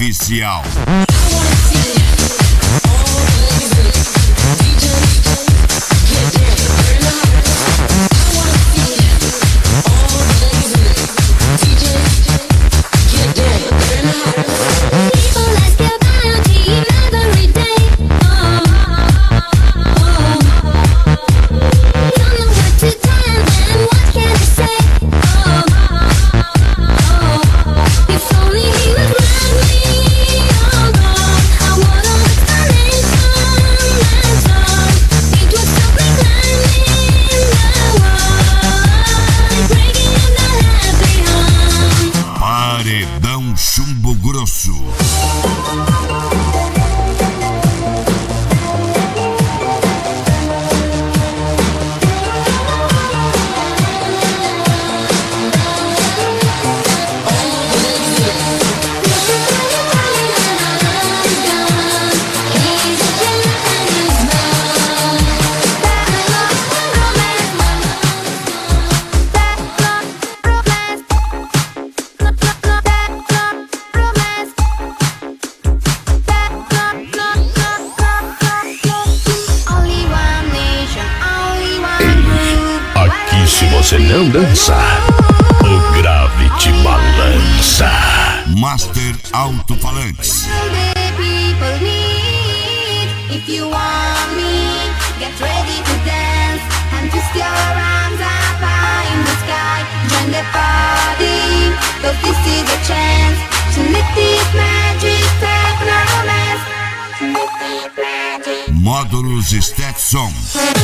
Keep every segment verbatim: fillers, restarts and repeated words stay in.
oficial. Paredão Chumbo Grosso. Se você não dançar, o grave te balança. Master Alto-Falantes. If you want me, get ready to dance and twist your arms up high in the sky. Join the party, cause this is a chance to live this magic techno-romance. To live this magic. Módulos Stetson.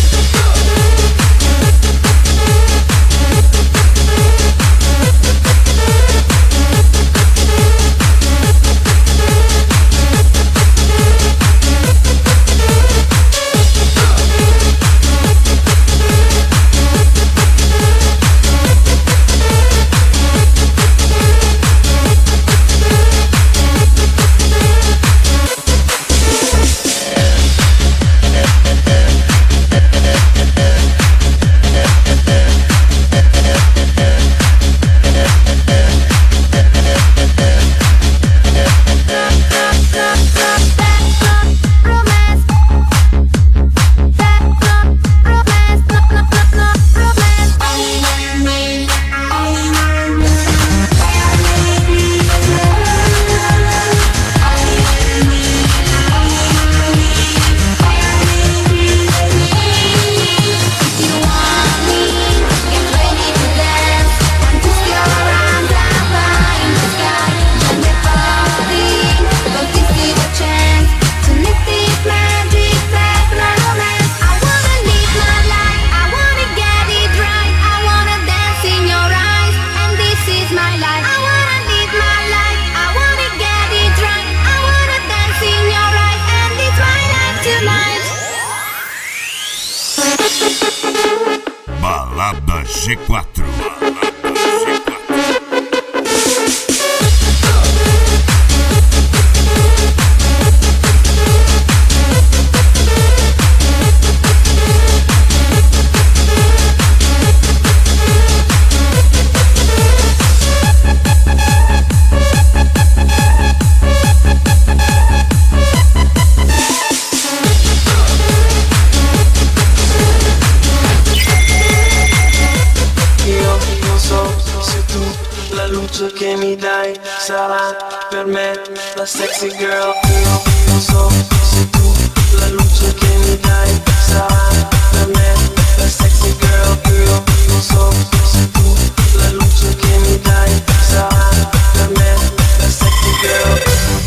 Balada G quatro. Che mi dai sarà per me la sexy girl. Io non so se tu la luce che mi dai sarà per me la sexy girl. Io non so se tu la luce che mi dai sarà per me la sexy girl.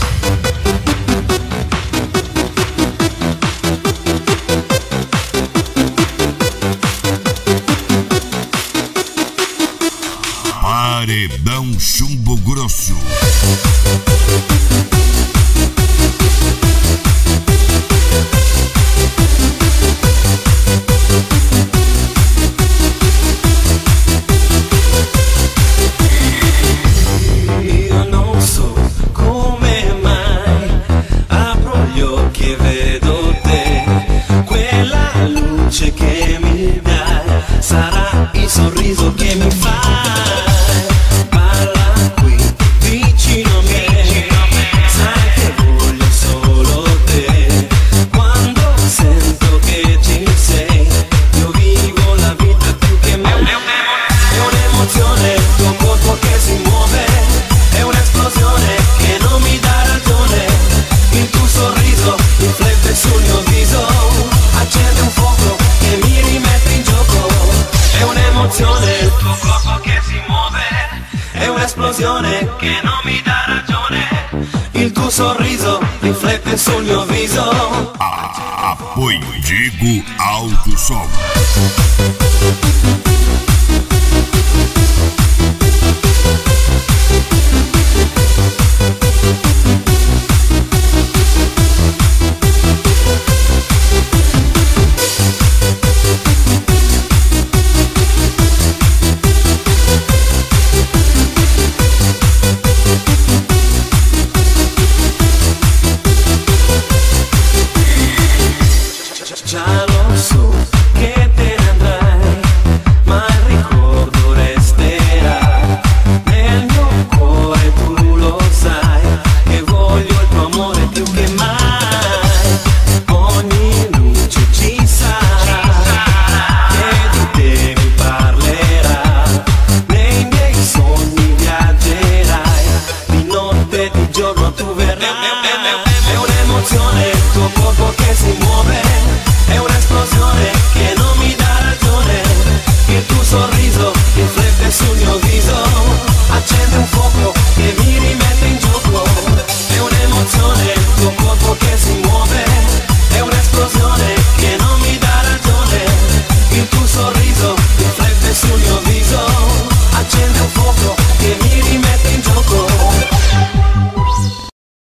Paredão Chumbo Grosso. Io non so come mai apro gli occhi e vedo te. Quella luce che mi dai sarà il sorriso che mi fai. Parla qui vicino a me, sul mio viso. Ah, apoio Digo Alto Som. Già lo so che te ne andrai, ma il ricordo resterà nel mio cuore, tu lo sai, che voglio il tuo amore più che mai. Ogni luce ci sarà, e di te mi parlerà, nei miei sogni viaggerai, di notte e di giorno tu verrai. È un'emozione il tuo corpo che si muove,